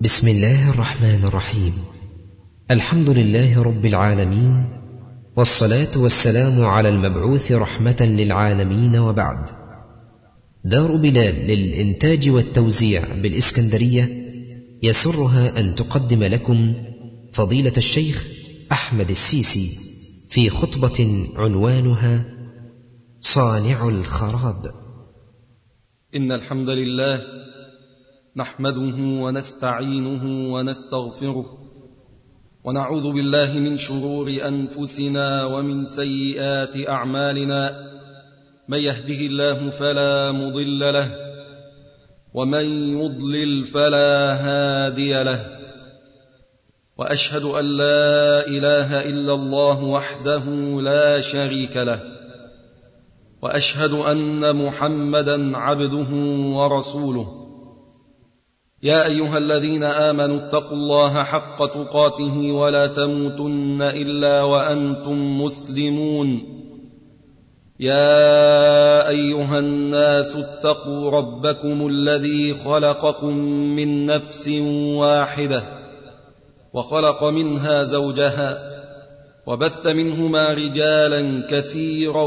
بسم الله الرحمن الرحيم. الحمد لله رب العالمين، والصلاة والسلام على المبعوث رحمة للعالمين، وبعد. دار بلال للإنتاج والتوزيع بالإسكندرية يسرها أن تقدم لكم فضيلة الشيخ أحمد السيسي في خطبة عنوانها صانع الخراب. إن الحمد لله نحمده ونستعينه ونستغفره، ونعوذ بالله من شرور أنفسنا ومن سيئات أعمالنا. من يهده الله فلا مضل له، ومن يضلل فلا هادي له. وأشهد أن لا إله إلا الله وحده لا شريك له، وأشهد أن محمدا عبده ورسوله. يا أيها الذين آمنوا اتقوا الله حق تقاته ولا تموتن إلا وأنتم مسلمون. يا أيها الناس اتقوا ربكم الذي خلقكم من نفس واحدة، وخلق منها زوجها، وبث منهما رجالا كثيرا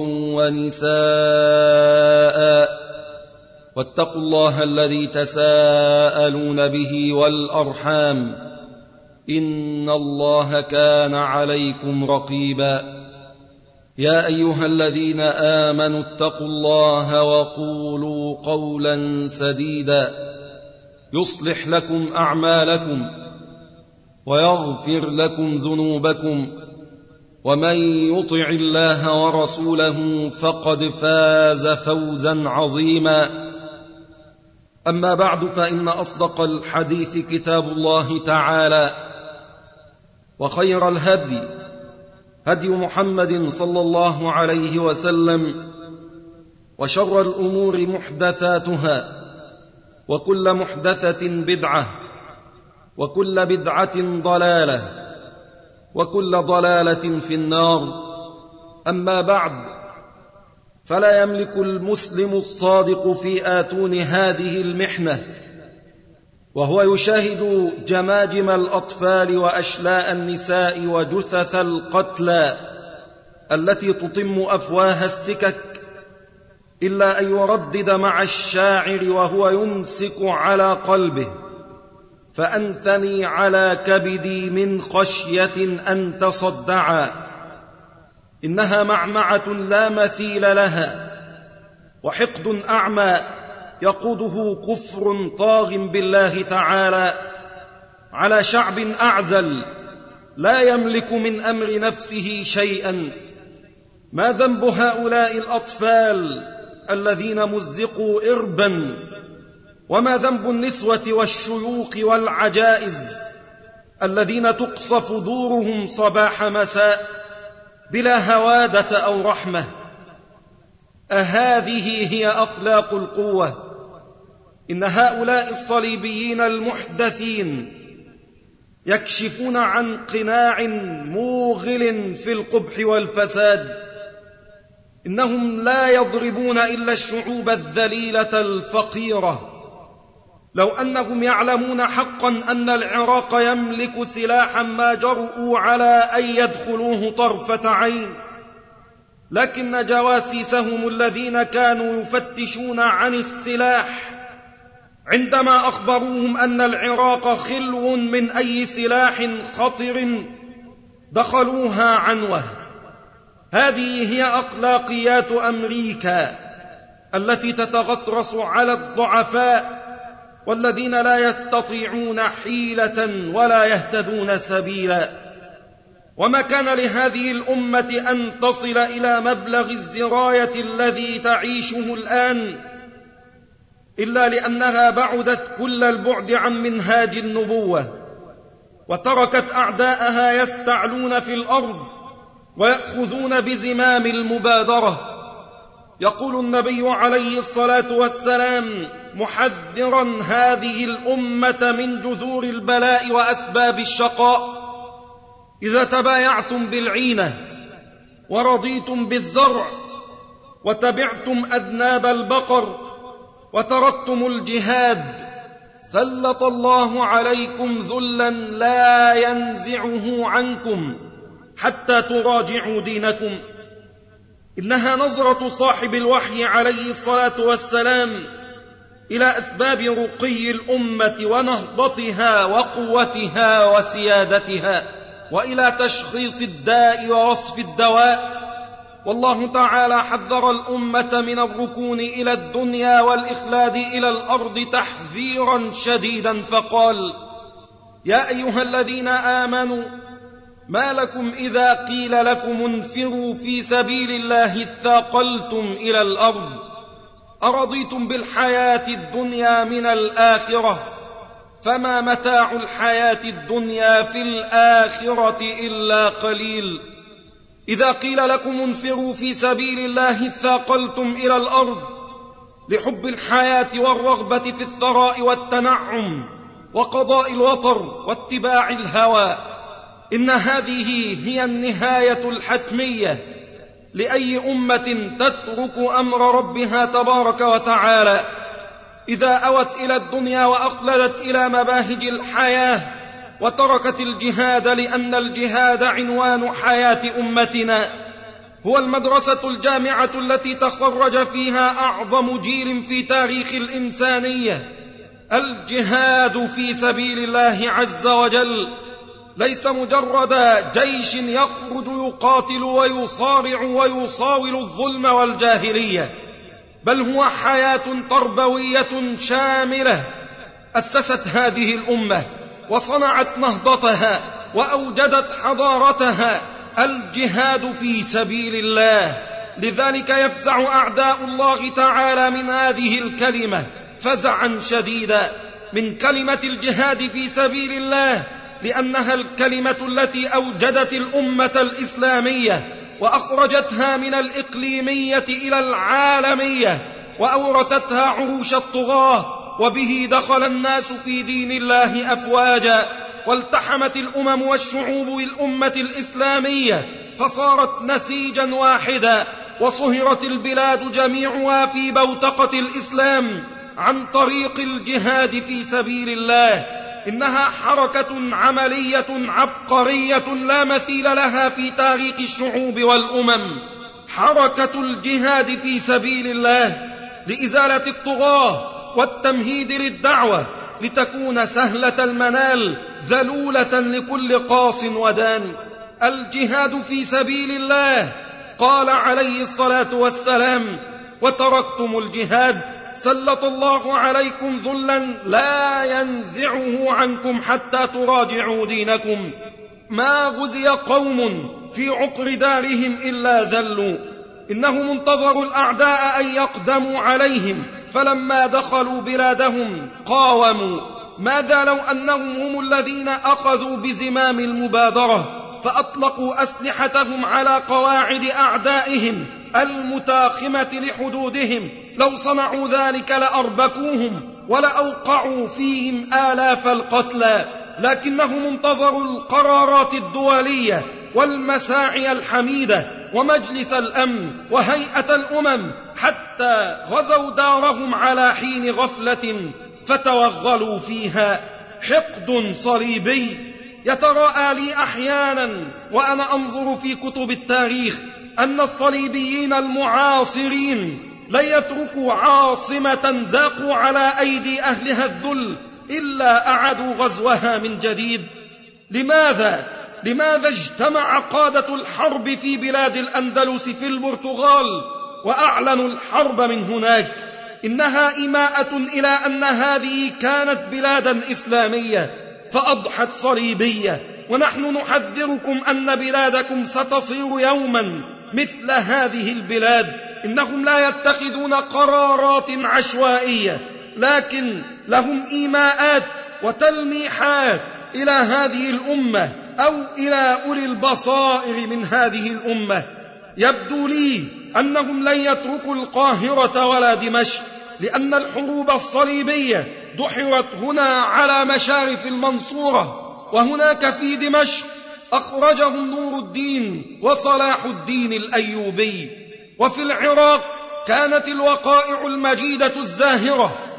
ونساء. واتقوا الله الذي تساءلون به والأرحام، إن الله كان عليكم رقيبا. يا أيها الذين آمنوا اتقوا الله وقولوا قولا سديدا يصلح لكم أعمالكم ويغفر لكم ذنوبكم، ومن يطع الله ورسوله فقد فاز فوزا عظيما. أما بعد، فإن أصدق الحديث كتاب الله تعالى، وخير الهدي هدي محمد صلى الله عليه وسلم، وشر الأمور محدثاتها، وكل محدثة بدعة، وكل بدعة ضلالة، وكل ضلالة في النار. أما بعد، فلا يملك المسلم الصادق في آتون هذه المحنة وهو يشاهد جماجم الأطفال وأشلاء النساء وجثث القتلى التي تطم أفواه السكك، إلا أن يردد مع الشاعر وهو يمسك على قلبه: فأنثني على كبدي من خشية أن تصدعا. إنها معمعة لا مثيل لها، وحقد أعمى يقوده كفر طاغ بالله تعالى على شعب أعزل لا يملك من أمر نفسه شيئا. ما ذنب هؤلاء الأطفال الذين مزقوا إربا؟ وما ذنب النسوة والشيوخ والعجائز الذين تقصف دورهم صباح مساء بلا هوادة أو رحمة؟ أهذه هي أخلاق القوة؟ إن هؤلاء الصليبيين المحدثين يكشفون عن قناع موغل في القبح والفساد. إنهم لا يضربون إلا الشعوب الذليلة الفقيرة. لو أنهم يعلمون حقا أن العراق يملك سلاحا ما جرؤوا على أن يدخلوه طرفة عين، لكن جواسيسهم الذين كانوا يفتشون عن السلاح عندما أخبروهم أن العراق خلو من أي سلاح خطر دخلوها عنوه. هذه هي أخلاقيات أمريكا التي تتغطرس على الضعفاء والذين لا يستطيعون حيلة ولا يهتدون سبيلا. وما كان لهذه الأمة أن تصل إلى مبلغ الزراية الذي تعيشه الآن إلا لأنها بعدت كل البعد عن منهاج النبوة، وتركت أعداءها يستعلون في الأرض ويأخذون بزمام المبادرة. يقول النبي عليه الصلاة والسلام محذرا هذه الأمة من جذور البلاء وأسباب الشقاء: إذا تبايعتم بالعينة ورضيتم بالزرع وتبعتم أذناب البقر وتركتم الجهاد سلط الله عليكم ذلا لا ينزعه عنكم حتى تراجعوا دينكم. إنها نظرة صاحب الوحي عليه الصلاة والسلام إلى أسباب رقي الأمة ونهضتها وقوتها وسيادتها، وإلى تشخيص الداء ووصف الدواء. والله تعالى حذر الأمة من الركون إلى الدنيا والإخلاد إلى الأرض تحذيرا شديدا، فقال: يا أيها الذين آمنوا ما لكم إذا قيل لكم انفروا في سبيل الله اثاقلتم إلى الأرض أرضيتم بالحياة الدنيا من الآخرة فما متاع الحياة الدنيا في الآخرة إلا قليل. إذا قيل لكم انفروا في سبيل الله اثاقلتم إلى الأرض لحب الحياة والرغبة في الثراء والتنعم وقضاء الوطر واتباع الهوى. إن هذه هي النهاية الحتمية لأي أمة تترك أمر ربها تبارك وتعالى. إذا أوت إلى الدنيا وأقلدت إلى مباهج الحياة وتركت الجهاد، لأن الجهاد عنوان حياة أمتنا، هو المدرسة الجامعة التي تخرج فيها أعظم جيل في تاريخ الإنسانية. الجهاد في سبيل الله عز وجل ليس مجرد جيش يخرج يقاتل ويصارع ويصاول الظلم والجاهلية، بل هو حياة تربوية شاملة أسست هذه الأمة وصنعت نهضتها وأوجدت حضارتها، الجهاد في سبيل الله. لذلك يفزع أعداء الله تعالى من هذه الكلمة فزعا شديدا، من كلمة الجهاد في سبيل الله، لأنها الكلمة التي أوجدت الأمة الإسلامية وأخرجتها من الإقليمية إلى العالمية وأورثتها عروش الطغاة، وبه دخل الناس في دين الله أفواجا، والتحمت الأمم والشعوب بالأمة الإسلامية فصارت نسيجا واحدا، وصهرت البلاد جميعها في بوتقة الإسلام عن طريق الجهاد في سبيل الله. إنها حركة عملية عبقرية لا مثيل لها في تاريخ الشعوب والأمم، حركة الجهاد في سبيل الله لإزالة الطغاة والتمهيد للدعوة لتكون سهلة المنال ذلولة لكل قاص ودان. الجهاد في سبيل الله، قال عليه الصلاة والسلام: وتركتم الجهاد سلط الله عليكم ذلا لا ينزعه عنكم حتى تراجعوا دينكم. ما غزي قوم في عقر دارهم إلا ذلوا. إنهم انتظروا الأعداء أن يقدموا عليهم، فلما دخلوا بلادهم قاوموا. ماذا لو أنهم هم الذين أخذوا بزمام المبادرة فأطلقوا أسلحتهم على قواعد أعدائهم المتاخمة لحدودهم؟ لو صنعوا ذلك لأربكوهم ولأوقعوا فيهم آلاف القتلى، لكنهم انتظروا القرارات الدولية والمساعي الحميدة ومجلس الأمن وهيئة الأمم حتى غزوا دارهم على حين غفلة فتوغلوا فيها. حقد صليبي يتراءى لي أحيانا وأنا أنظر في كتب التاريخ أن الصليبيين المعاصرين لن يتركوا عاصمة ذاقوا على أيدي أهلها الذل إلا أعادوا غزوها من جديد. لماذا اجتمع قادة الحرب في بلاد الأندلس في البرتغال وأعلنوا الحرب من هناك؟ إنها إيماءة إلى أن هذه كانت بلادا إسلامية فأضحت صليبية، ونحن نحذركم أن بلادكم ستصير يوما مثل هذه البلاد. إنهم لا يتخذون قرارات عشوائية، لكن لهم إيماءات وتلميحات إلى هذه الأمة أو إلى أولي البصائر من هذه الأمة. يبدو لي أنهم لن يتركوا القاهرة ولا دمشق، لأن الحروب الصليبية دحرت هنا على مشارف المنصورة، وهناك في دمشق أخرجهم نور الدين وصلاح الدين الأيوبي، وفي العراق كانت الوقائع المجيدة الزاهرة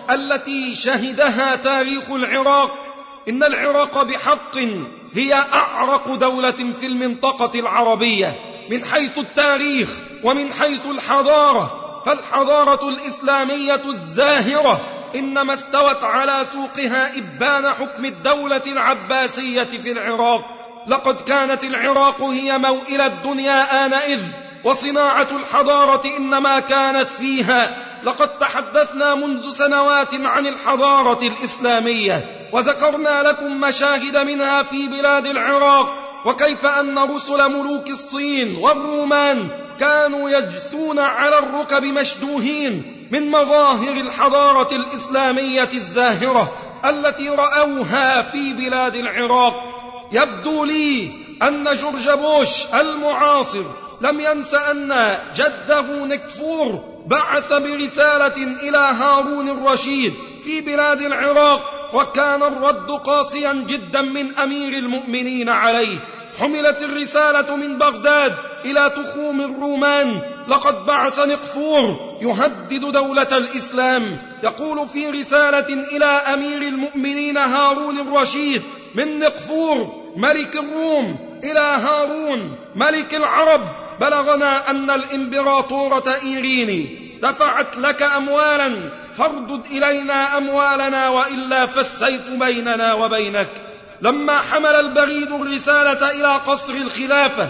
التي شهدها تاريخ العراق. إن العراق بحق هي أعرق دولة في المنطقة العربية من حيث التاريخ ومن حيث الحضارة، فالحضارة الإسلامية الزاهرة إنما استوت على سوقها إبان حكم الدولة العباسية في العراق. لقد كانت العراق هي موئل الدنيا آنئذ، وصناعة الحضارة إنما كانت فيها. لقد تحدثنا منذ سنوات عن الحضارة الإسلامية، وذكرنا لكم مشاهد منها في بلاد العراق، وكيف أن رسل ملوك الصين والرومان كانوا يجثون على الركب مشدوهين من مظاهر الحضارة الإسلامية الزاهرة التي رأوها في بلاد العراق. يبدو لي أن جورج بوش المعاصر لم ينس أن جده نكفور بعث برسالة إلى هارون الرشيد في بلاد العراق، وكان الرد قاسيا جدا من أمير المؤمنين عليه. حملت الرسالة من بغداد إلى تخوم الرومان. لقد بعث نقفور يهدد دولة الإسلام، يقول في رسالة إلى أمير المؤمنين هارون الرشيد من نقفور ملك الروم إلى هارون ملك العرب: بلغنا أن الإمبراطورة إيريني دفعت لك أموالا، فاردد إلينا أموالنا وإلا فالسيف بيننا وبينك. لما حمل البريد الرسالة إلى قصر الخلافة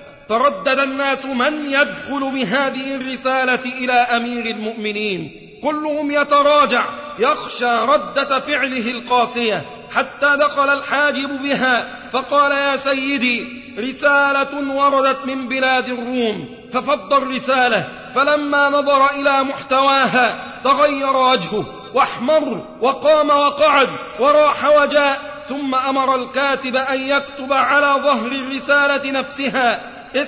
تردد الناس من يدخل بهذه الرسالة إلى أمير المؤمنين، كلهم يتراجع يخشى ردة فعله القاسية، حتى دخل الحاجب بها فقال: يا سيدي، رسالة وردت من بلاد الروم. ففض الرسالة، فلما نظر إلى محتواها تغير وجهه واحمر وقام وقعد وراح وجاء، ثم أمر الكاتب أن يكتب على ظهر الرسالة نفسها: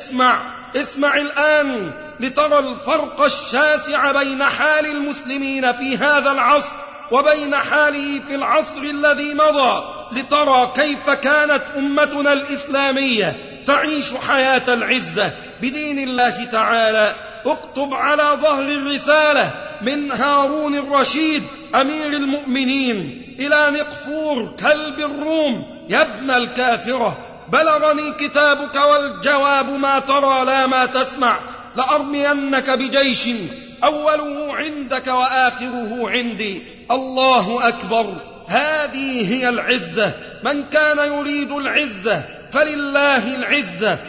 اسمع الآن لترى الفرق الشاسع بين حال المسلمين في هذا العصر وبين حاله في العصر الذي مضى، لترى كيف كانت أمتنا الإسلامية تعيش حياة العزة بدين الله تعالى. اكتب على ظهر الرسالة من هارون الرشيد أمير المؤمنين إلى نقفور كلب الروم: يا ابن الكافرة، بلغني كتابك والجواب ما ترى لا ما تسمع، لأرمينك بجيش أوله عندك وآخره عندي. الله أكبر، هذه هي العزة. من كان يريد العزة فلله العزة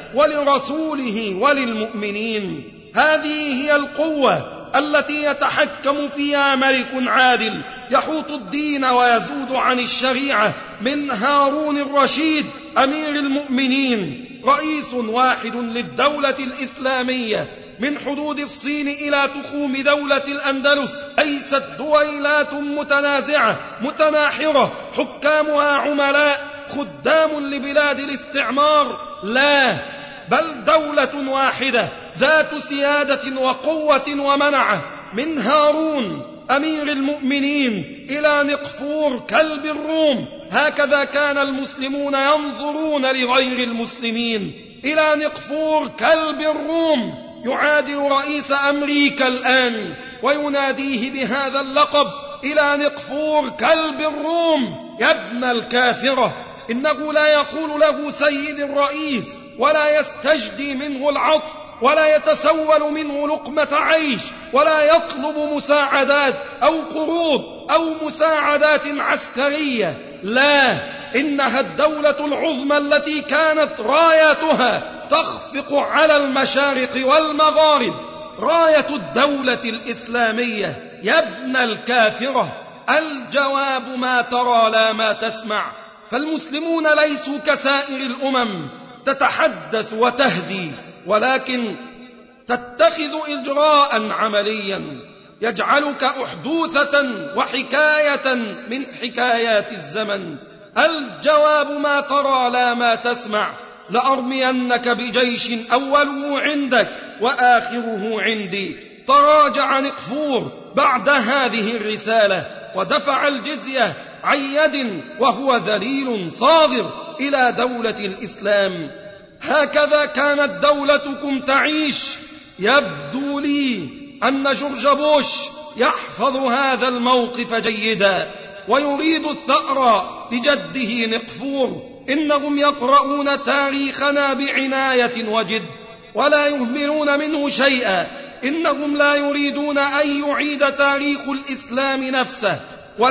ولرسوله وللمؤمنين. هذه هي القوة التي يتحكم فيها ملك عادل يحوط الدين ويزود عن الشريعة من هارون الرشيد أمير المؤمنين، رئيس واحد للدولة الإسلامية من حدود الصين إلى تخوم دولة الأندلس. ليست دويلات متنازعة متناحرة حكامها عملاء خدام لبلاد الاستعمار، لا، بل دولة واحدة ذات سيادة وقوة ومنعة، من هارون أمير المؤمنين إلى نقفور كلب الروم. هكذا كان المسلمون ينظرون لغير المسلمين. إلى نقفور كلب الروم يعادل رئيس أمريكا الآن ويناديه بهذا اللقب: إلى نقفور كلب الروم، يا ابن الكافرة. إنه لا يقول له سيد الرئيس، ولا يستجدي منه العطف، ولا يتسول منه لقمة عيش، ولا يطلب مساعدات أو قروض أو مساعدات عسكرية، لا، إنها الدولة العظمى التي كانت راياتها تخفق على المشارق والمغارب، راية الدولة الإسلامية. يا ابن الكافرة، الجواب ما ترى لا ما تسمع. فالمسلمون ليسوا كسائر الأمم تتحدث وتهدي، ولكن تتخذ إجراء عمليا يجعلك أحدوثة وحكاية من حكايات الزمن. الجواب ما ترى لا ما تسمع، لأرمينك بجيش أوله عندك وآخره عندي. تراجع نقفور بعد هذه الرسالة ودفع الجزية عن يد وهو ذليل صاغر إلى دولة الإسلام. هكذا كانت دولتكم تعيش. يبدو لي أن جورج بوش يحفظ هذا الموقف جيدا ويريد الثأر لجده نقفور. إنهم يقرؤون تاريخنا بعناية وجد ولا يهملون منه شيئا. إنهم لا يريدون أن يعيد تاريخ الإسلام نفسه،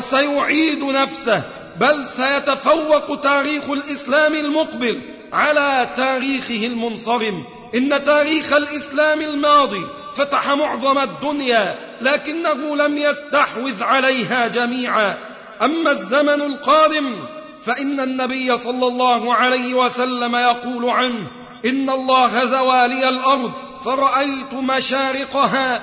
وسيعيد نفسه، بل سيتفوق تاريخ الإسلام المقبل على تاريخه المنصرم. إن تاريخ الإسلام الماضي فتح معظم الدنيا، لكنه لم يستحوذ عليها جميعا. أما الزمن القادم فإن النبي صلى الله عليه وسلم يقول عنه: إن الله زوالي الأرض فرأيت مشارقها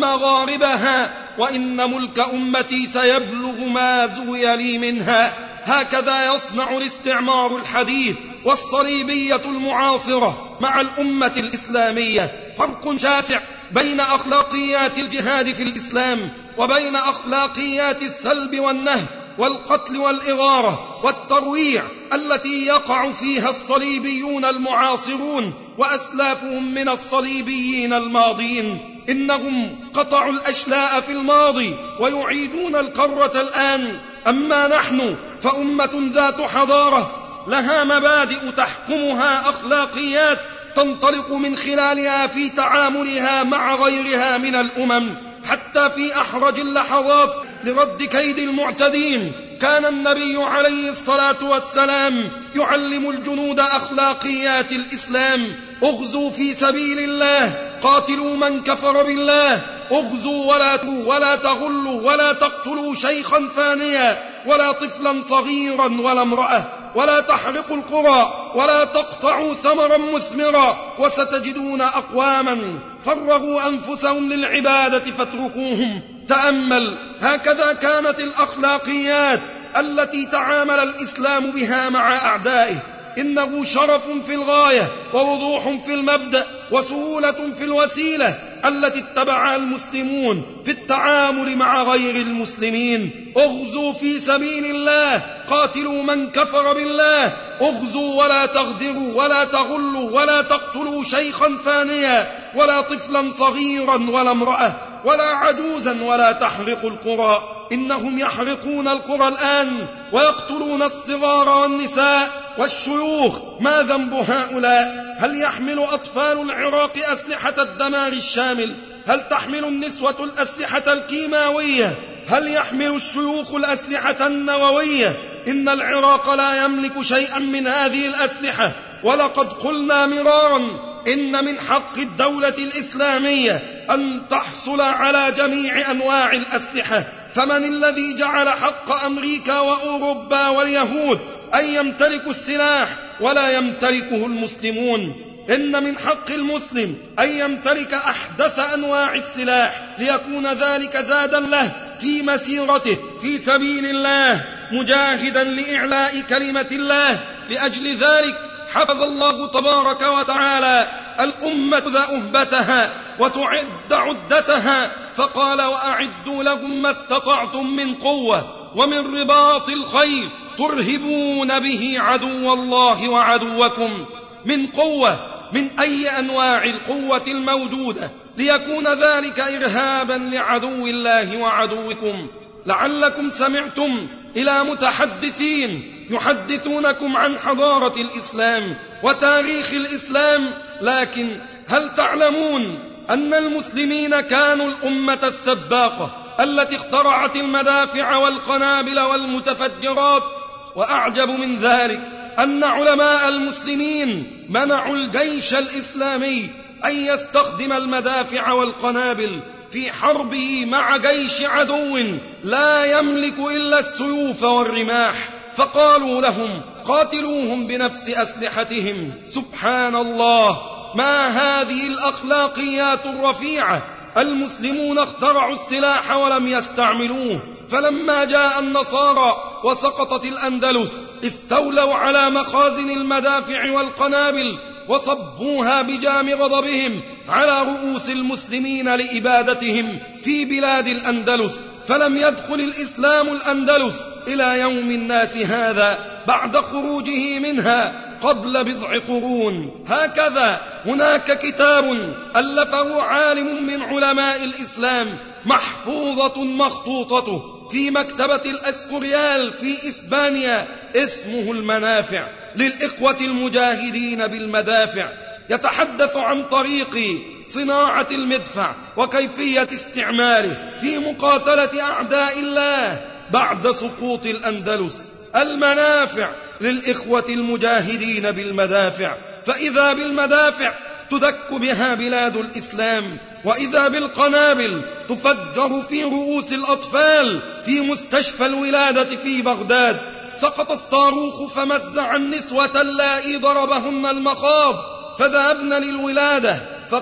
ومغاربها، وإن ملك أمتي سيبلغ ما زوي لي منها. هكذا يصنع الاستعمار الحديث والصليبية المعاصرة مع الأمة الإسلامية. فرق شاسع بين أخلاقيات الجهاد في الإسلام وبين أخلاقيات السلب والنهب والقتل والإغارة والترويع التي يقع فيها الصليبيون المعاصرون وأسلافهم من الصليبيين الماضين. إنهم قطعوا الأشلاء في الماضي ويعيدون القرة الآن. أما نحن فأمة ذات حضارة لها مبادئ تحكمها أخلاقيات تنطلق من خلالها في تعاملها مع غيرها من الأمم. حتى في أحرج اللحظات لرد كيد المعتدين كان النبي عليه الصلاة والسلام يعلم الجنود أخلاقيات الإسلام. اغزوا في سبيل الله، قاتلوا من كفر بالله، اغزوا ولا تغلوا ولا تقتلوا شيخا فانيا ولا طفلا صغيرا ولا امرأة، ولا تحرقوا القرى ولا تقطعوا ثمرا مثمرا، وستجدون أقواما فرغوا أنفسهم للعبادة فاتركوهم. تأمل، هكذا كانت الأخلاقيات التي تعامل الإسلام بها مع أعدائه. إنه شرف في الغاية ووضوح في المبدأ وسهولة في الوسيلة التي اتبعها المسلمون في التعامل مع غير المسلمين. اغزوا في سبيل الله، قاتلوا من كفر بالله، اغزوا ولا تغدروا ولا تغلوا ولا تقتلوا شيخا فانيا ولا طفلا صغيرا ولا امرأة ولا عجوزا ولا تحرقوا القرى. إنهم يحرقون القرى الآن ويقتلون الصغار والنساء والشيوخ. ما ذنب هؤلاء؟ هل يحمل أطفال العراق أسلحة الدمار الشامل؟ هل تحمل النسوة الأسلحة الكيماوية؟ هل يحمل الشيوخ الأسلحة النووية؟ إن العراق لا يملك شيئا من هذه الأسلحة. ولقد قلنا مرارا إن من حق الدولة الإسلامية أن تحصل على جميع أنواع الأسلحة. فمن الذي جعل حق أمريكا وأوروبا واليهود أن يمتلكوا السلاح ولا يمتلكه المسلمون؟ إن من حق المسلم أن يمتلك أحدث أنواع السلاح ليكون ذلك زادا له في مسيرته في سبيل الله مجاهدا لإعلاء كلمة الله. لأجل ذلك حفظ الله تبارك وتعالى الأمة ذا أهبتها وتعد عدتها، فقال: وأعدوا لهم ما استطعتم من قوة ومن رباط الخيل ترهبون به عدو الله وعدوكم. من قوة، من أي أنواع القوة الموجودة، ليكون ذلك إرهابا لعدو الله وعدوكم. لعلكم سمعتم إلى متحدثين يحدثونكم عن حضارة الإسلام وتاريخ الإسلام، لكن هل تعلمون أن المسلمين كانوا الأمة السباقة التي اخترعت المدافع والقنابل والمتفجرات؟ وأعجب من ذلك أن علماء المسلمين منعوا الجيش الإسلامي أن يستخدم المدافع والقنابل في حربه مع جيش عدو لا يملك إلا السيوف والرماح، فقالوا لهم: قاتلوهم بنفس أسلحتهم. سبحان الله، ما هذه الأخلاقيات الرفيعة؟ المسلمون اخترعوا السلاح ولم يستعملوه، فلما جاء النصارى وسقطت الأندلس استولوا على مخازن المدافع والقنابل وصبوها بجام غضبهم على رؤوس المسلمين لإبادتهم في بلاد الأندلس. فلم يدخل الإسلام الأندلس إلى يوم الناس هذا بعد خروجه منها قبل بضع قرون. هكذا هناك كتاب ألفه عالم من علماء الإسلام محفوظة مخطوطته في مكتبة الأسكوريال في إسبانيا، اسمه المنافع للإخوة المجاهدين بالمدافع. يتحدث عن طريق صناعة المدفع وكيفية استعماله في مقاتلة أعداء الله بعد سقوط الأندلس. المنافع للإخوة المجاهدين بالمدافع. فإذا بالمدافع تدك بها بلاد الإسلام، وإذا بالقنابل تفجر في رؤوس الأطفال في مستشفى الولادة في بغداد. سقط الصاروخ فمزع النسوة اللائي ضربهن المخاض فذهبن للولادة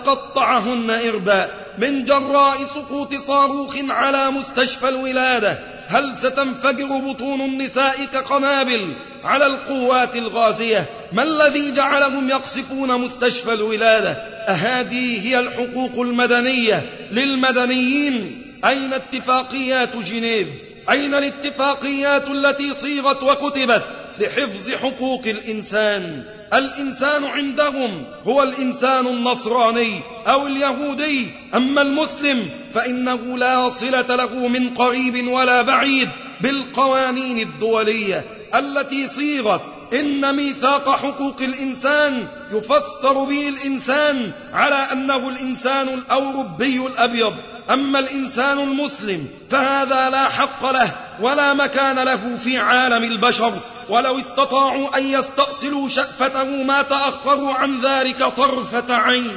فقطعهن إربا من جراء سقوط صاروخ على مستشفى الولادة. هل ستنفجر بطون النساء كقنابل على القوات الغازية؟ ما الذي جعلهم يقصفون مستشفى الولادة؟ أهذه هي الحقوق المدنية للمدنيين؟ أين اتفاقيات جنيف؟ أين الاتفاقيات التي صيغت وكتبت لحفظ حقوق الإنسان؟ الإنسان عندهم هو الإنسان النصراني أو اليهودي، أما المسلم فإنه لا صلة له من قريب ولا بعيد بالقوانين الدولية التي صيغت. إن ميثاق حقوق الإنسان يفسر به الإنسان على أنه الإنسان الأوروبي الأبيض، أما الإنسان المسلم فهذا لا حق له ولا مكان له في عالم البشر. ولو استطاعوا أن يستأصلوا شأفته ما تأخروا عن ذلك طرفة عين.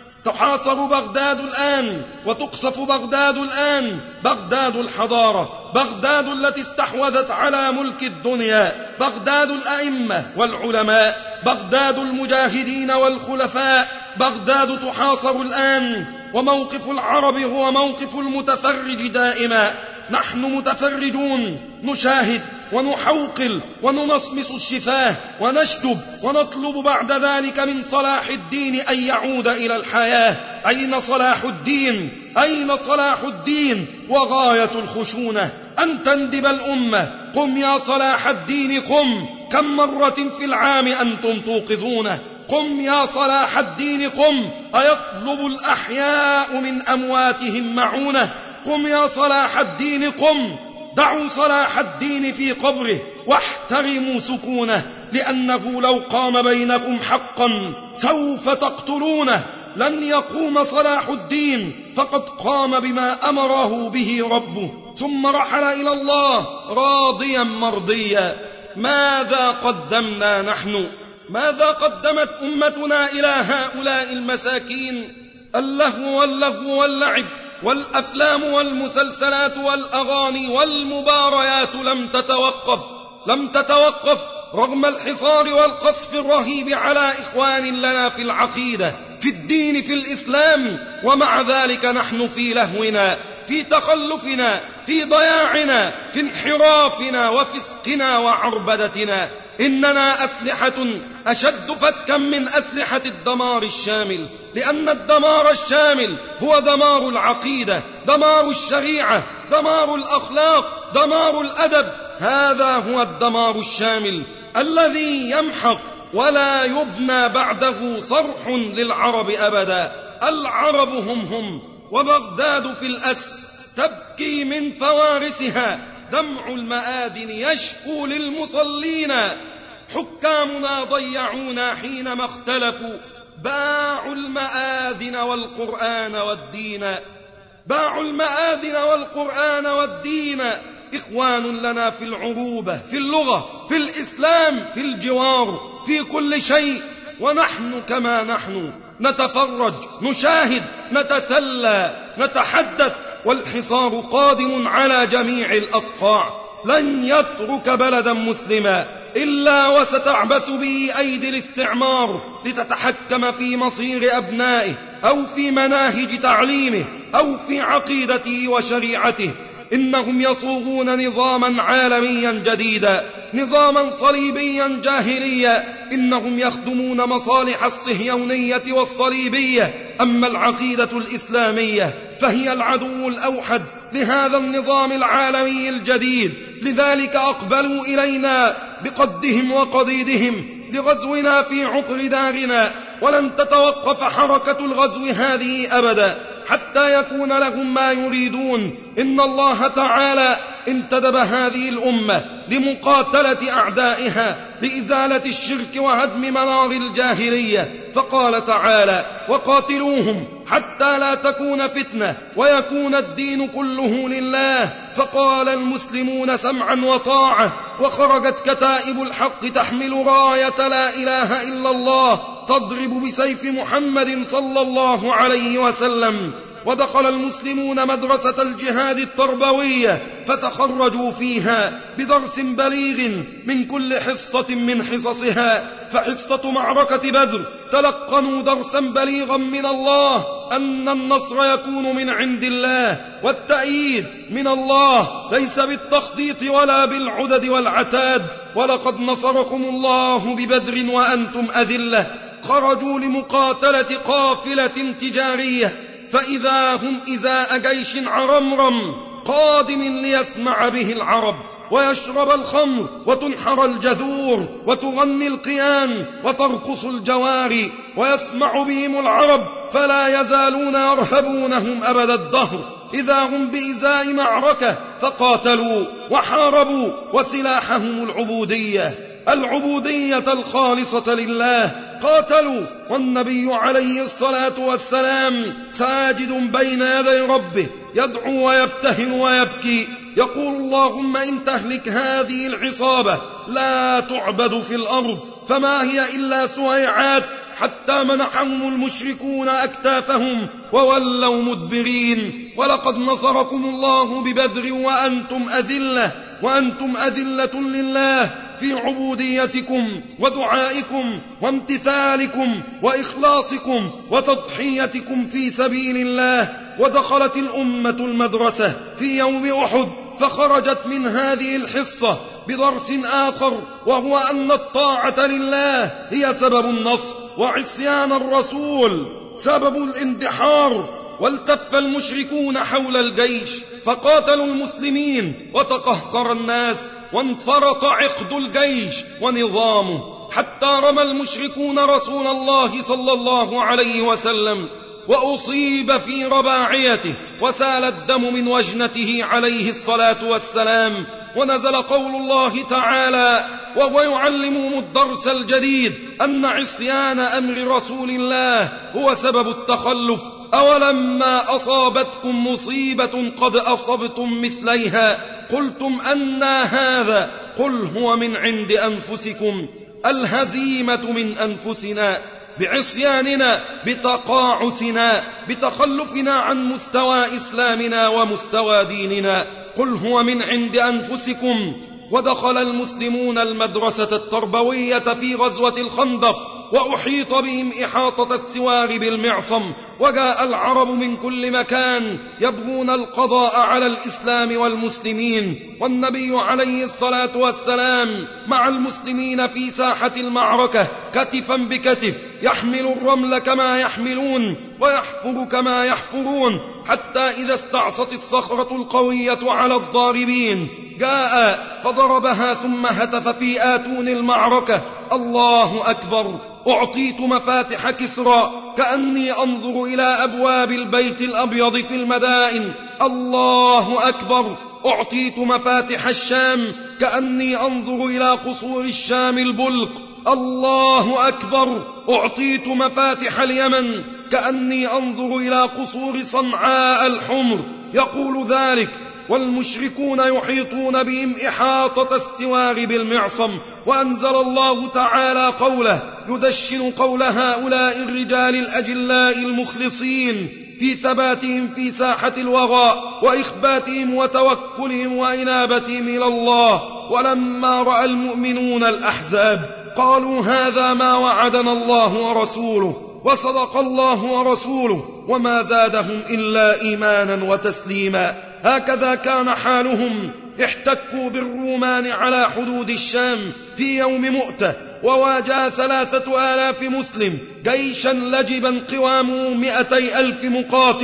تحاصر بغداد الآن وتقصف بغداد الآن، بغداد الحضارة، بغداد التي استحوذت على ملك الدنيا، بغداد الأئمة والعلماء، بغداد المجاهدين والخلفاء. بغداد تحاصر الآن، وموقف العرب هو موقف المتفرج دائما. نحن متفرجون نشاهد ونحوقل ونمصمص الشفاه ونشتب ونطلب بعد ذلك من صلاح الدين أن يعود إلى الحياة. أين صلاح الدين؟ أين صلاح الدين وغاية الخشونة؟ أن تندب الأمة. قم يا صلاح الدين قم، كم مرة في العام أنتم توقظونه؟ قم يا صلاح الدين قم، أيطلب الأحياء من أمواتهم معونة؟ قم يا صلاح الدين قم، دعوا صلاح الدين في قبره واحترموا سكونه، لأنه لو قام بينكم حقا سوف تقتلونه. لن يقوم صلاح الدين فقد قام بما أمره به ربه ثم رحل إلى الله راضيا مرضيا. ماذا قدمنا نحن؟ ماذا قدمت أمتنا إلى هؤلاء المساكين؟ اللهو واللعب والأفلام والمسلسلات والأغاني والمباريات لم تتوقف رغم الحصار والقصف الرهيب على إخوان لنا في العقيدة، في الدين، في الإسلام. ومع ذلك نحن في لهونا، في تخلفنا، في ضياعنا، في انحرافنا وفسقنا وعربدتنا. إننا أسلحة أشد فتكا من أسلحة الدمار الشامل، لأن الدمار الشامل هو دمار العقيدة، دمار الشريعة، دمار الأخلاق، دمار الأدب. هذا هو الدمار الشامل الذي يمحق ولا يبنى بعده صرح للعرب أبدا. العرب هم وبغداد في الأسر تبكي من فوارسها، دمع المآذن يشكو للمصلين. حكامنا ضيعونا حينما اختلفوا، باعوا المآذن والقرآن والدين، باعوا المآذن والقرآن والدين. إخوان لنا في العروبة، في اللغة، في الإسلام، في الجوار، في كل شيء، ونحن كما نحن نتفرج، نشاهد، نتسلى، نتحدث، والحصار قادم على جميع الأصقاع. لن يترك بلدا مسلما إلا وستعبث به أيدي الاستعمار لتتحكم في مصير أبنائه أو في مناهج تعليمه أو في عقيدته وشريعته. إنهم يصوغون نظاما عالميا جديدا، نظاما صليبيا جاهليا. إنهم يخدمون مصالح الصهيونية والصليبية. أما العقيدة الإسلامية فهي العدو الأوحد لهذا النظام العالمي الجديد. لذلك أقبلوا إلينا بقدهم وقضيدهم لغزونا في عقر دارنا، ولن تتوقف حركة الغزو هذه أبدا حتى يكون لهم ما يريدون. إن الله تعالى انتدب هذه الأمة لمقاتلة أعدائها لإزالة الشرك وهدم منار الجاهلية، فقال تعالى: وقاتلوهم حتى لا تكون فتنة ويكون الدين كله لله. فقال المسلمون سمعا وطاعة، وخرجت كتائب الحق تحمل راية لا إله إلا الله تضرب بسيف محمد صلى الله عليه وسلم. ودخل المسلمون مدرسة الجهاد التربوية فتخرجوا فيها بدرس بليغ من كل حصة من حصصها. فحصة معركة بدر تلقنوا درسا بليغا من الله أن النصر يكون من عند الله والتأييد من الله، ليس بالتخطيط ولا بالعدد والعتاد. ولقد نصركم الله ببدر وأنتم أذلة. خرجوا لمقاتلة قافلة تجارية فإذا هم إزاء جيش عرمرم قادم ليسمع به العرب ويشرب الخمر وتنحر الجذور وتغني القيان وترقص الجواري، ويسمع بهم العرب فلا يزالون يرهبونهم أبد الدهر. إذا هم بإزاء معركة فقاتلوا وحاربوا وسلاحهم العبودية الخالصة لله. قاتلوا والنبي عليه الصلاة والسلام ساجد بين يدي ربه يدعو ويبتهل ويبكي يقول: اللهم إن تهلك هذه العصابة لا تعبد في الأرض، فما هي إلا سويعات، حتى منحهم المشركون أكتافهم وولوا مدبرين. ولقد نصركم الله ببدر وأنتم أذلة لله في عبوديتكم ودعائكم وامتثالكم وإخلاصكم وتضحيتكم في سبيل الله. ودخلت الأمة المدرسة في يوم أحد فخرجت من هذه الحصة بدرس آخر، وهو أن الطاعة لله هي سبب النصر، وعصيان الرسول سبب الاندحار. والتف المشركون حول الجيش فقاتلوا المسلمين وتقهقر الناس وانفرط عقد الجيش ونظامه، حتى رمى المشركون رسول الله صلى الله عليه وسلم وأصيب في رباعيته وسال الدم من وجنته عليه الصلاة والسلام. ونزل قول الله تعالى وهو يعلمهم الدرس الجديد أن عصيان أمر رسول الله هو سبب التخلف. أولما أصابتكم مصيبة قد أصبتم مثليها قلتم أنى هذا قل هو من عند أنفسكم. الهزيمة من أنفسنا بعصياننا بتقاعسنا بتخلفنا عن مستوى إسلامنا ومستوى ديننا. قل هو من عند أنفسكم. ودخل المسلمون المدرسة التربوية في غزوة الخندق وأحيط بهم إحاطة السوار بالمعصم، وجاء العرب من كل مكان يبغون القضاء على الإسلام والمسلمين، والنبي عليه الصلاة والسلام مع المسلمين في ساحة المعركة كتفا بكتف، يحمل الرمل كما يحملون ويحفر كما يحفرون، حتى إذا استعصت الصخرة القوية على الضاربين جاء فضربها ثم هتف في آتون المعركة: الله أكبر، أعطيت مفاتح كسرى كأني أنظر إلى أبواب البيت الأبيض في المدائن. الله أكبر، أعطيت مفاتح الشام كأني أنظر إلى قصور الشام البلق. الله أكبر، أعطيت مفاتح اليمن كأني أنظر إلى قصور صنعاء الحمر. يقول ذلك والمشركون يحيطون بهم إحاطة السوار بالمعصم. وأنزل الله تعالى قوله يدشن قول هؤلاء الرجال الأجلاء المخلصين في ثباتهم في ساحة الوغى وإخباتهم وتوكلهم وإنابتهم إلى الله. ولما رأى المؤمنون الأحزاب قالوا هذا ما وعدنا الله ورسوله وصدق الله ورسوله وما زادهم إلا إيمانا وتسليما. هكذا كان حالهم. احتكوا بالرومان على حدود الشام في يوم مؤتة، وواجه 3000 مسلم جيشا لجبا قوامه 200,000 مقاتل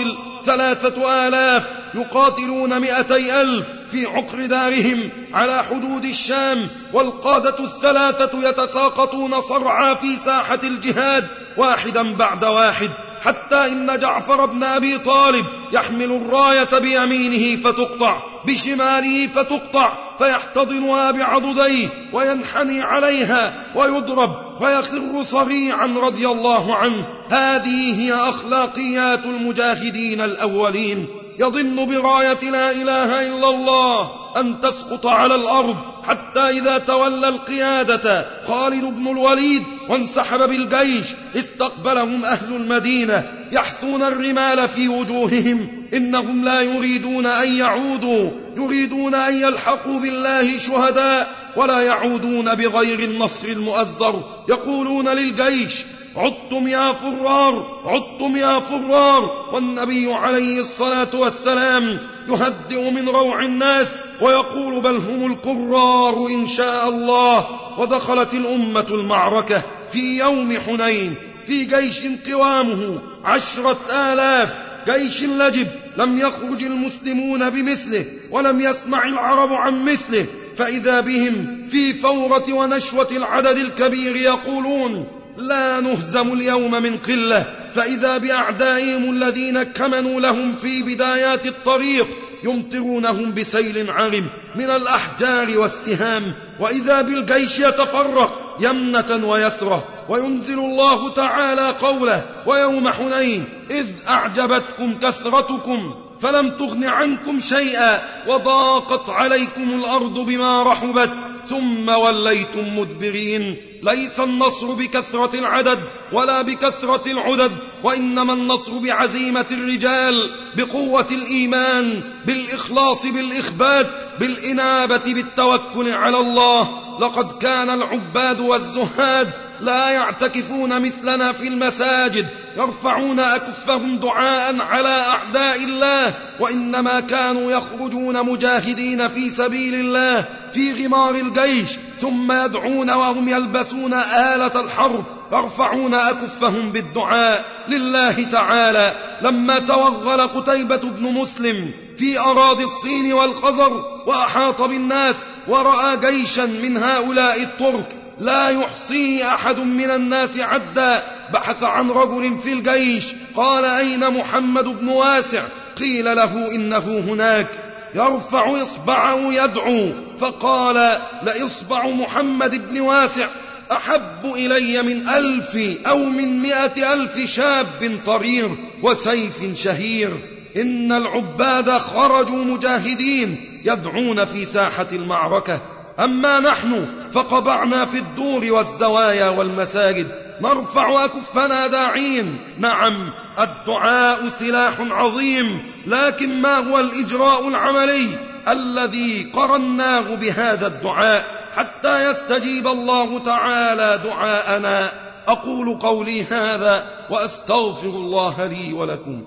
3,000 يقاتلون 200,000 في عقر دارهم على حدود الشام، والقادة 3 يتساقطون صرعى في ساحة الجهاد واحدا بعد واحد، حتى إن جعفر بن أبي طالب يحمل الراية بيمينه فتقطع، بشماله فتقطع، فيحتضنها بعضديه وينحني عليها ويضرب ويخر صريعا رضي الله عنه. هذه هي أخلاقيات المجاهدين الأولين. يظن براية لا إله إلا الله أن تسقط على الأرض، حتى إذا تولى القيادة خالد بن الوليد وانسحب بالجيش استقبلهم أهل المدينة يحثون الرمال في وجوههم، إنهم لا يريدون أن يعودوا، يريدون أن يلحقوا بالله شهداء ولا يعودون بغير النصر المؤزر. يقولون للجيش: عدتم يا فرار، عدتم يا فرار. والنبي عليه الصلاة والسلام يهدئ من روع الناس ويقول: بل هم القرار إن شاء الله. ودخلت الأمة المعركة في يوم حنين في جيش قوامه 10,000، جيش لجب لم يخرج المسلمون بمثله ولم يسمع العرب عن مثله، فإذا بهم في فورة ونشوة العدد الكبير يقولون: لا نهزم اليوم من قلة. فإذا بأعدائهم الذين كمنوا لهم في بدايات الطريق يمطرونهم بسيل عرم من الأحجار والسهام، وإذا بالجيش يتفرق يمنة ويسرة، وينزل الله تعالى قوله: ويوم حنين إذ أعجبتكم كثرتكم فلم تغن عنكم شيئا وضاقت عليكم الأرض بما رحبت ثم وليتم مدبرين. ليس النصر بكثرة العدد ولا بكثرة العدد، وإنما النصر بعزيمة الرجال، بقوة الإيمان، بالإخلاص، بالإخبات، بالإنابة، بالتوكل على الله. لقد كان العباد والزهاد لا يعتكفون مثلنا في المساجد يرفعون أكفهم دعاء على أعداء الله، وإنما كانوا يخرجون مجاهدين في سبيل الله في غمار الجيش، ثم يدعون وهم يلبسون آلة الحرب يرفعون أكفهم بالدعاء لله تعالى. لما توغل قتيبة بن مسلم في أراضي الصين والخزر وأحاط بالناس ورأى جيشا من هؤلاء الترك لا يحصيه أحد من الناس عدا، بحث عن رجل في الجيش، قال: أين محمد بن واسع؟ قيل له: إنه هناك يرفع إصبعه يدعو، فقال: لإصبع محمد بن واسع أحب إلي من 1000 أو من 100,000 شاب طرير وسيف شهير. إن العباد خرجوا مجاهدين يدعون في ساحة المعركة، أما نحن فقبعنا في الدور والزوايا والمساجد نرفع أكفنا داعين. نعم، الدعاء سلاح عظيم، لكن ما هو الإجراء العملي الذي قرناه بهذا الدعاء حتى يستجيب الله تعالى دعاءنا؟ أقول قولي هذا وأستغفر الله لي ولكم.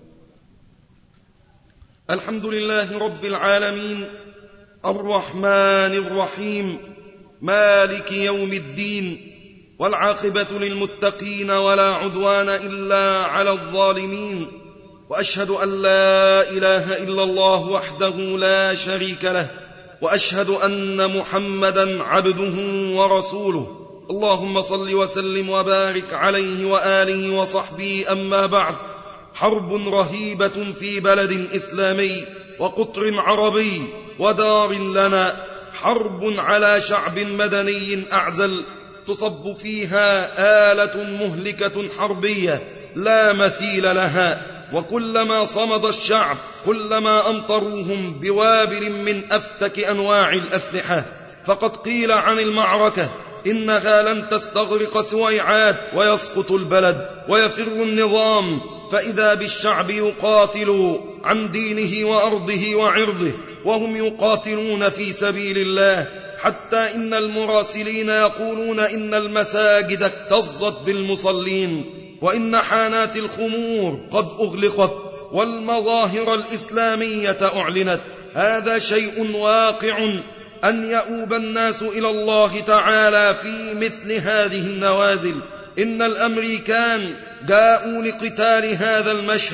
الحمد لله رب العالمين، الرحمن الرحيم، مالك يوم الدين، والعاقبة للمتقين ولا عدوان إلا على الظالمين، وأشهد أن لا إله إلا الله وحده لا شريك له، وأشهد أن محمدا عبده ورسوله. اللهم صل وسلم وبارك عليه وآله وصحبه. أما بعد، حرب رهيبة في بلد إسلامي وقطر عربي ودار لنا، حرب على شعب مدني أعزل تصب فيها آلة مهلكة حربية لا مثيل لها، وكلما صمد الشعب كلما أمطروهم بوابل من أفتك أنواع الأسلحة. فقد قيل عن المعركة إنها لن تستغرق سويعات ويسقط البلد ويفر النظام، فإذا بالشعب يقاتل عن دينه وأرضه وعرضه، وهم يقاتلون في سبيل الله، حتى إن المراسلين يقولون إن المساجد اكتظت بالمصلين، وإن حانات الخمور قد أغلقت، والمظاهر الإسلامية أعلنت. هذا شيء واقع، أن يؤوب الناس إلى الله تعالى في مثل هذه النوازل. إن الأمريكان جاءوا لقتال هذا المشهد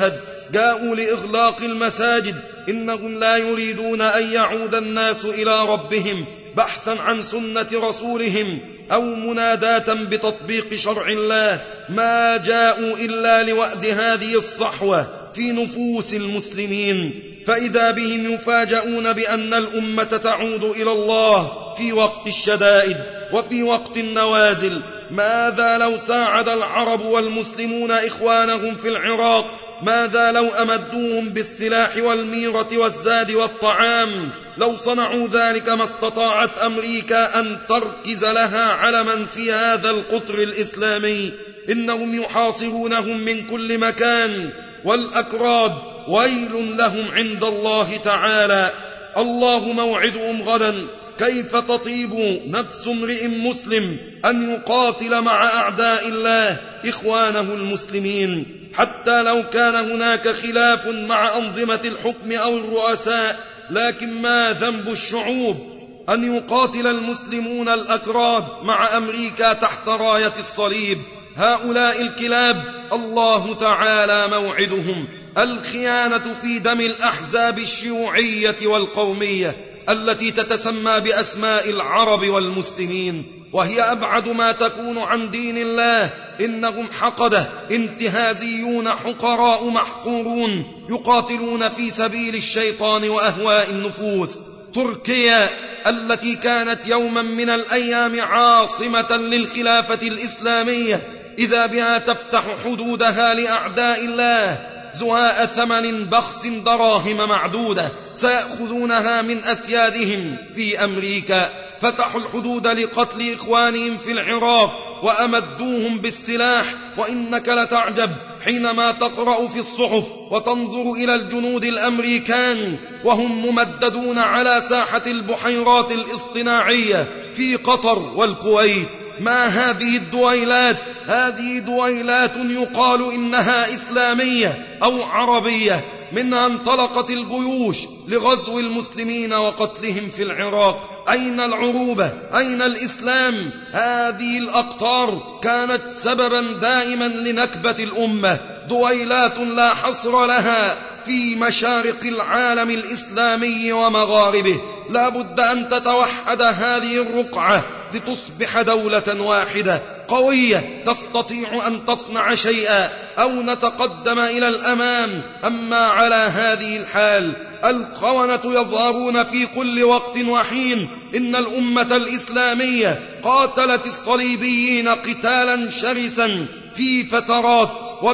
جاءوا لإغلاق المساجد. إنهم لا يريدون أن يعود الناس إلى ربهم بحثا عن سنة رسولهم أو مناداة بتطبيق شرع الله، ما جاءوا إلا لوأد هذه الصحوة في نفوس المسلمين، فإذا بهم يفاجؤون بأن الأمة تعود إلى الله في وقت الشدائد وفي وقت النوازل. ماذا لو ساعد العرب والمسلمون إخوانهم في العراق؟ ماذا لو أمدوهم بالسلاح والميرة والزاد والطعام؟ لو صنعوا ذلك ما استطاعت أمريكا أن تركز لها علما في هذا القطر الإسلامي. إنهم يحاصرونهم من كل مكان، والأكراد ويل لهم عند الله تعالى. الله موعدهم غدا. كيف تطيب نفس امرئ مسلم أن يقاتل مع أعداء الله إخوانه المسلمين، حتى لو كان هناك خلاف مع أنظمة الحكم أو الرؤساء؟ لكن ما ذنب الشعوب أن يقاتل المسلمون الأكراد مع أمريكا تحت راية الصليب؟ هؤلاء الكلاب الله تعالى موعدهم الخيانة في دم الأحزاب الشيوعية والقومية التي تتسمى بأسماء العرب والمسلمين، وهي أبعد ما تكون عن دين الله. إنهم حقده انتهازيون حقراء محقورون يقاتلون في سبيل الشيطان وأهواء النفوس. تركيا التي كانت يوما من الأيام عاصمة للخلافة الإسلامية، إذا بها تفتح حدودها لأعداء الله زواء ثمن بخس دراهم معدودة سيأخذونها من أسيادهم في أمريكا. فتحوا الحدود لقتل إخوانهم في العراق وأمدوهم بالسلاح. وإنك لتعجب حينما تقرأ في الصحف وتنظر إلى الجنود الأمريكان وهم ممددون على ساحة البحيرات الاصطناعية في قطر والكويت. ما هذه الدويلات؟ هذه دويلات يقال إنها إسلامية أو عربية، منها انطلقت الجيوش لغزو المسلمين وقتلهم في العراق. أين العروبة؟ أين الإسلام؟ هذه الأقطار كانت سببا دائما لنكبة الأمة. دويلات لا حصر لها في مشارق العالم الإسلامي ومغاربه. لا بد أن تتوحد هذه الرقعة لتصبح دولة واحدة قوية تستطيع أن تصنع شيئا أو نتقدم إلى الأمام. أما على هذه الحال الخونة يظهرون في كل وقت وحين. إن الأمة الإسلامية قاتلت الصليبيين قتالا شرسا في فترات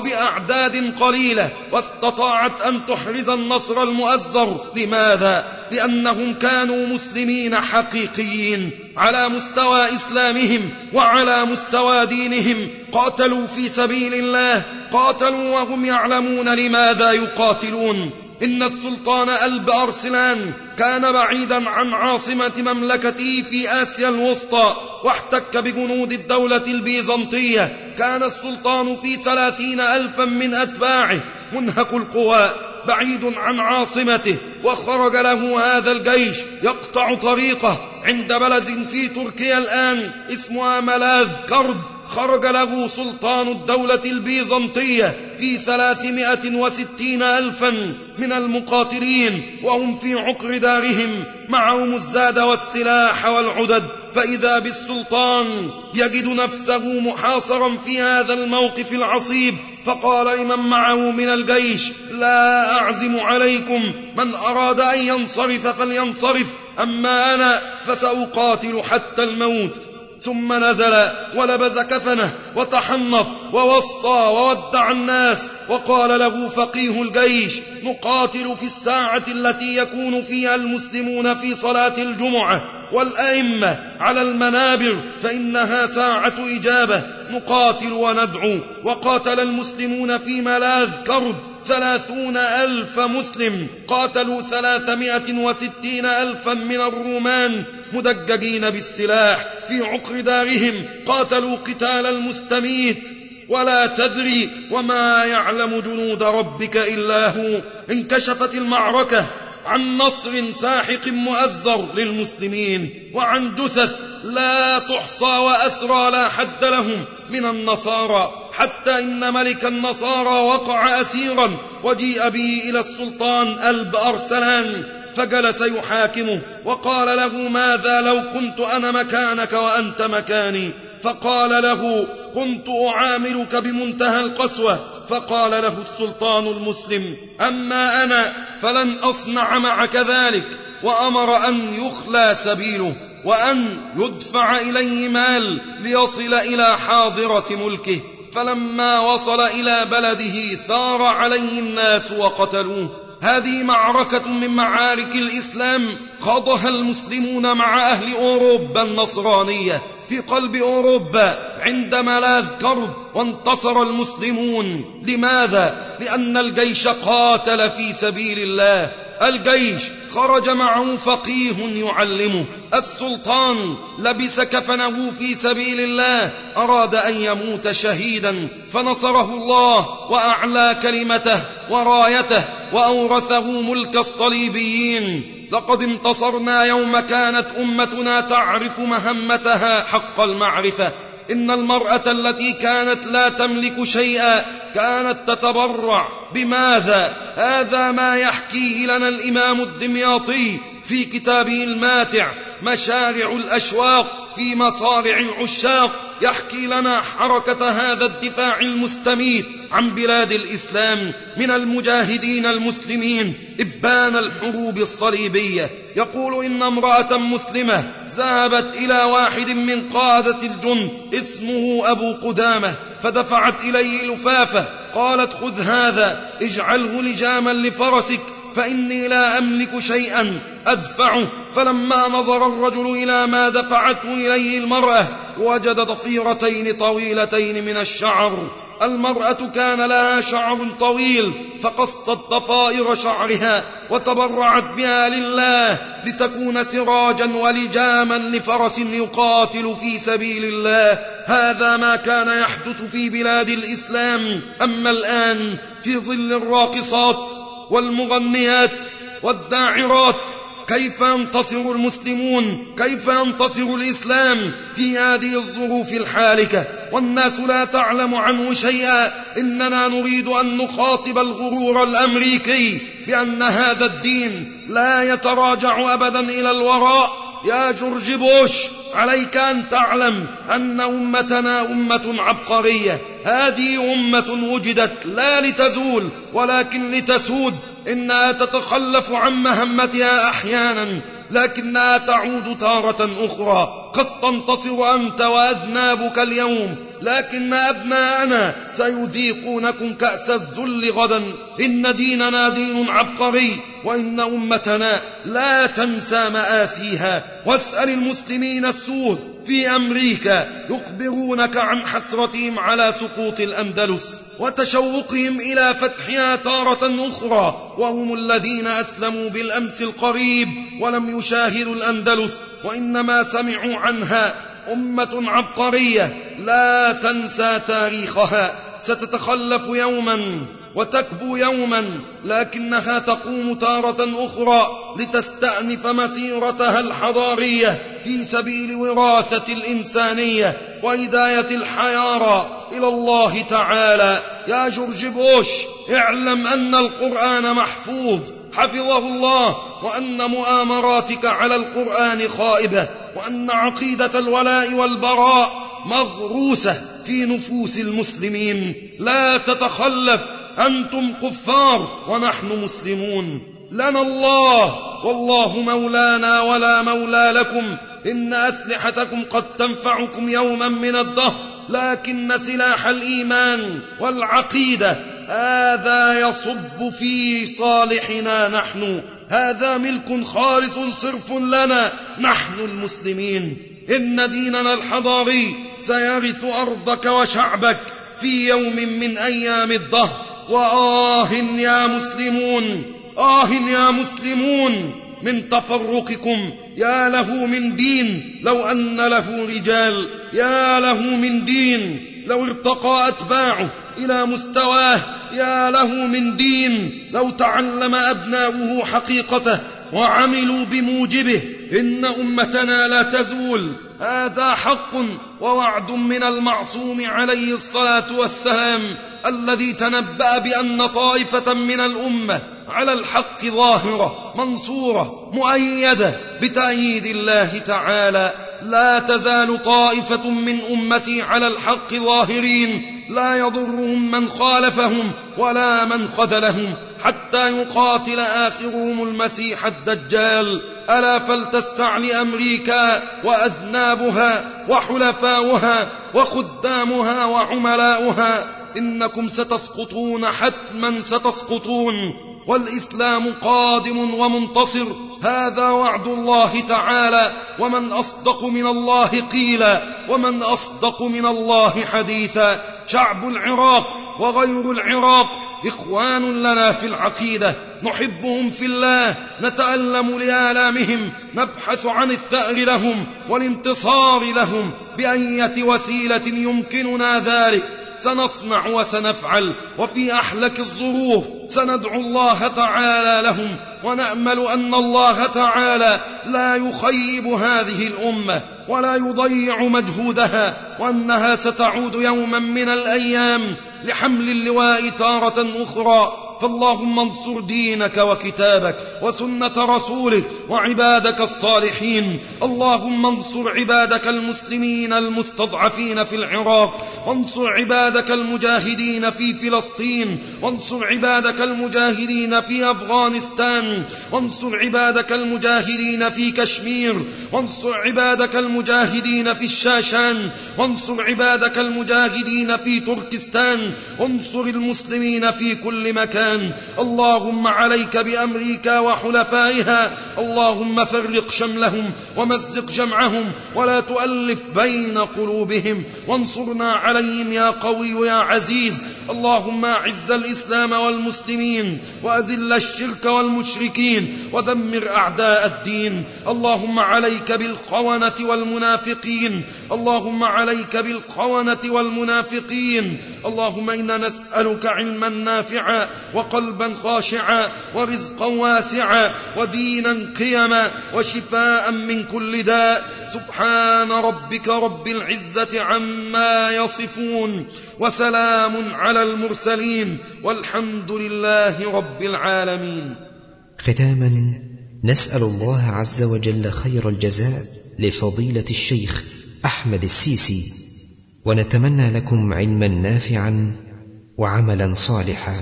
وبأعداد قليلة، واستطاعت أن تحرز النصر المؤزر. لماذا؟ لأنهم كانوا مسلمين حقيقيين على مستوى إسلامهم وعلى مستوى دينهم. قاتلوا في سبيل الله، قاتلوا وهم يعلمون لماذا يقاتلون. إن السلطان ألب أرسلان كان بعيدا عن عاصمة مملكته في آسيا الوسطى، واحتك بجنود الدولة البيزنطية. كان السلطان في 30,000 من أتباعه، منهك القوى، بعيد عن عاصمته، وخرج له هذا الجيش يقطع طريقه عند بلد في تركيا الآن اسمها ملاذ كرد. خرج له سلطان الدولة البيزنطية في 360,000 من المقاتلين، وهم في عقر دارهم معهم الزاد والسلاح والعدد. فإذا بالسلطان يجد نفسه محاصرا في هذا الموقف العصيب، فقال لمن معه من الجيش: لا أعزم عليكم، من أراد أن ينصرف فلينصرف، أما أنا فسأقاتل حتى الموت. ثم نزل ولبس كفنه وتحنط ووصى وودع الناس، وقال له فقيه الجيش: نقاتل في الساعة التي يكون فيها المسلمون في صلاة الجمعة والأئمة على المنابر، فإنها ساعة إجابة، نقاتل وندعو. وقاتل المسلمون في ملاذ كرد 30,000 مسلم، قاتلوا 360,000 من الرومان مدججين بالسلاح في عقر دارهم. قاتلوا قتال المستميت، ولا تدري وما يعلم جنود ربك إلا هو. انكشفت المعركة عن نصر ساحق مؤزر للمسلمين، وعن جثث لا تحصى وأسرى لا حد لهم من النصارى، حتى إن ملك النصارى وقع أسيرا وجيء به إلى السلطان ألب أرسلان، فجلس يحاكمه وقال له: ماذا لو كنت أنا مكانك وأنت مكاني؟ فقال له: كنت أعاملك بمنتهى القسوة. فقال له السلطان المسلم: أما أنا فلن أصنع معك ذلك، وأمر أن يخلى سبيله وأن يدفع إليه مال ليصل إلى حاضرة ملكه. فلما وصل إلى بلده ثار عليه الناس وقتلوه. هذه معركة من معارك الإسلام خاضها المسلمون مع أهل أوروبا النصرانية في قلب أوروبا عند ملاذ كرب، وانتصر المسلمون. لماذا؟ لأن الجيش قاتل في سبيل الله، الجيش خرج معه فقيه يعلمه، السلطان لبس كفنه في سبيل الله، أراد أن يموت شهيدا فنصره الله وأعلى كلمته ورايته وأورثه ملك الصليبيين. لقد انتصرنا يوم كانت أمتنا تعرف مهمتها حق المعرفة. إن المرأة التي كانت لا تملك شيئا كانت تتبرع. بماذا؟ هذا ما يحكيه لنا الإمام الدمياطي في كتابه الماتع مشارع الأشواق في مصارع العشاق، يحكي لنا حركة هذا الدفاع المستميت عن بلاد الإسلام من المجاهدين المسلمين إبان الحروب الصليبية. يقول: إن امرأة مسلمة ذهبت إلى واحد من قادة الجند اسمه أبو قدامة، فدفعت إليه لفافة، قالت: خذ هذا اجعله لجاما لفرسك، فإني لا أملك شيئا أدفعه. فلما نظر الرجل إلى ما دفعته إليه المرأة وجد ضفيرتين طويلتين من الشعر. المرأة كان لها شعر طويل، فقصت ضفائر شعرها وتبرعت بها لله لتكون سراجا ولجاما لفرس يقاتل في سبيل الله. هذا ما كان يحدث في بلاد الإسلام. أما الآن في ظل الراقصات والمغنيات والداعرات كيف ينتصر المسلمون؟ كيف ينتصر الإسلام في هذه الظروف الحالكة والناس لا تعلم عنه شيئا؟ إننا نريد أن نخاطب الغرور الأمريكي بأن هذا الدين لا يتراجع أبدا إلى الوراء. يا جورج بوش، عليك أن تعلم أن أمتنا أمة عبقرية. هذه أمة وجدت لا لتزول ولكن لتسود. إنها تتخلف عن مهمتها أحيانا لكنها تعود تارة أخرى. قد تنتصر أنت وأذنابك اليوم، لكن أبناءنا سيذيقونكم كأس الذل غدا. إن ديننا دين عبقري، وإن أمتنا لا تنسى مآسيها. واسأل المسلمين السود في أمريكا يخبرونك عن حسرتهم على سقوط الأندلس وتشوقهم إلى فتحها تارة أخرى، وهم الذين أسلموا بالأمس القريب ولم يشاهدوا الأندلس وإنما سمعوا عنها. أمة عبقرية لا تنسى تاريخها، ستتخلف يوما وتكبو يوما، لكنها تقوم تارة أخرى لتستأنف مسيرتها الحضارية في سبيل وراثة الإنسانية وهداية الحيارى إلى الله تعالى. يا جورج بوش، اعلم أن القرآن محفوظ حفظه الله، وأن مؤامراتك على القرآن خائبة، وأن عقيدة الولاء والبراء مغروسة في نفوس المسلمين. لا تتخلف، أنتم كفار ونحن مسلمون. لنا الله والله مولانا ولا مولى لكم. إن أسلحتكم قد تنفعكم يوما من الدهر، لكن سلاح الإيمان والعقيدة هذا يصب في صالحنا نحن. هذا ملك خالص صرف لنا نحن المسلمين. إن ديننا الحضاري سيرث أرضك وشعبك في يوم من أيام الدهر. وآه يا مسلمون، آه يا مسلمون من تفرقكم. يا له من دين لو أن له رجال، يا له من دين لو ارتقى أتباعه إلى مستواه، يا له من دين لو تعلم أبناؤه حقيقته وعملوا بموجبه. إن أمتنا لا تزول هذا حق ووعد من المعصوم عليه الصلاة والسلام، الذي تنبأ بأن طائفة من الأمة على الحق ظاهرة منصورة مؤيدة بتأييد الله تعالى. لا تزال طائفة من أمتي على الحق ظاهرين، لا يضرهم من خالفهم ولا من خذلهم، حتى يقاتل آخرهم المسيح الدجال. ألا فلتستعل أمريكا وأذنابها وحلفاؤها وخدامها وعملاؤها، إنكم ستسقطون، حتما ستسقطون، والإسلام قادم ومنتصر. هذا وعد الله تعالى، ومن أصدق من الله قيلا، ومن أصدق من الله حديثا. شعب العراق وغير العراق إخوان لنا في العقيدة، نحبهم في الله، نتألم لآلامهم، نبحث عن الثأر لهم والانتصار لهم بأية وسيلة يمكننا ذلك سنصنع وسنفعل، وفي أحلك الظروف سندعو الله تعالى لهم، ونأمل أن الله تعالى لا يخيب هذه الأمة ولا يضيع مجهودها، وأنها ستعود يوما من الأيام لحمل اللواء تارة أخرى. فاللهم انصر دينك وكتابك وسنة رسولك وعبادك الصالحين. اللهم انصر عبادك المسلمين المستضعفين في العراق، وانصر عبادك المجاهدين في فلسطين، وانصر عبادك المجاهدين في أفغانستان، وانصر عبادك المجاهدين في كشمير، وانصر عبادك المجاهدين في الشاشان، وانصر عبادك المجاهدين في تركستان، وانصر المسلمين في كل مكان. اللهم عليك بأمريكا وحلفائها، اللهم فرق شملهم ومزق جمعهم ولا تؤلف بين قلوبهم، وانصرنا عليهم يا قوي يا عزيز. اللهم أعز الإسلام والمسلمين، وأذل الشرك والمشركين، ودمر أعداء الدين. اللهم عليك بالخونة والمنافقين، اللهم عليك بالخونة والمنافقين. اللهم إنا نسألك علما نافعا وقلبا خاشعا ورزقا واسعا ودينا قيما وشفاء من كل داء. سبحان ربك رب العزة عما يصفون، وسلام على المرسلين، والحمد لله رب العالمين. ختاما، نسأل الله عز وجل خير الجزاء لفضيلة الشيخ أحمد السيسي، ونتمنى لكم علما نافعا وعملا صالحا،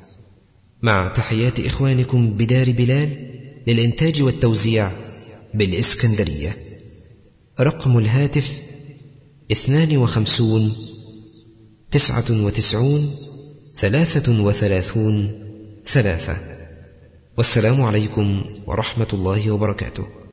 مع تحيات إخوانكم بدار بلال للإنتاج والتوزيع بالإسكندرية. رقم الهاتف 52 99 33 3. والسلام عليكم ورحمة الله وبركاته.